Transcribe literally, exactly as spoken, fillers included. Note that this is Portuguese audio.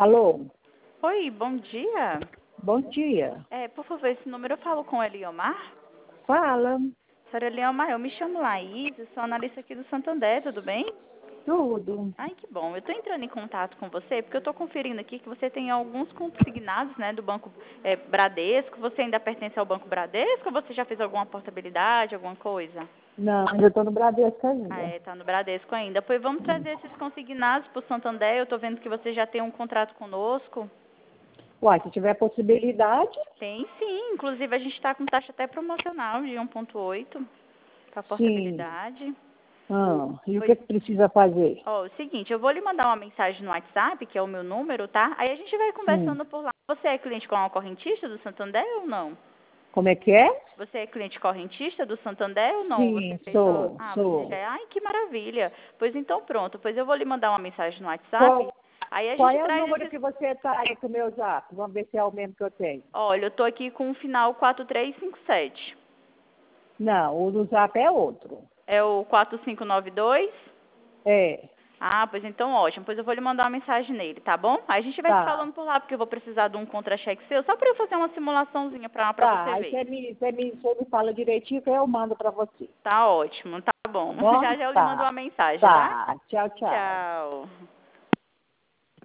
Alô? Oi, bom dia. Bom dia. É, por favor, esse número eu falo com a Eliomar? Fala. Senhora Eliomar, eu me chamo Laís, eu sou analista aqui do Santander, tudo bem? Tudo. Ai, que bom. Eu estou entrando em contato com você porque eu estou conferindo aqui que você tem alguns consignados, né, do Banco é, Bradesco. Você ainda pertence ao Banco Bradesco ou você já fez alguma portabilidade, alguma coisa? Não, eu estou no Bradesco Ah, ainda. é, tá no Bradesco ainda. Pois vamos trazer esses consignados para o Santander. Eu estou vendo que você já tem um contrato conosco. Uai, se tiver possibilidade. Tem sim, inclusive a gente está com taxa até promocional de um ponto oito para Sim. portabilidade. Ah, e o Pois, que, que precisa fazer? ó, é o seguinte, eu vou lhe mandar uma mensagem no WhatsApp, que é o meu número, tá? Aí a gente vai Hum. conversando por lá. Você é cliente com a correntista do Santander ou não? Como é que é? Você é cliente correntista do Santander ou não? Você Sim, fez só... sou, Ah, você já sou. é... Ai, que maravilha. Pois então pronto, pois eu vou lhe mandar uma mensagem no WhatsApp. Qual, Aí a qual gente é o traz número esses... que você está aí com o meu zap? Vamos ver se é o mesmo que eu tenho. Olha, eu tô aqui com o final quatro três cinco sete. Não, o do zap é outro. É o quatro cinco nove dois? É, Ah, pois então ótimo. Pois eu vou lhe mandar uma mensagem nele, tá bom? Aí a gente vai se tá. falando por lá, porque eu vou precisar de um contra-cheque seu, só para eu fazer uma simulaçãozinha pra, pra Tá, você aí ver. você me, você me, você me fala direitinho que eu mando para você. Tá ótimo, tá Tá bom. bom? Já já eu lhe mando Tá. uma mensagem, tá? Tá. Tchau, tchau. Tchau.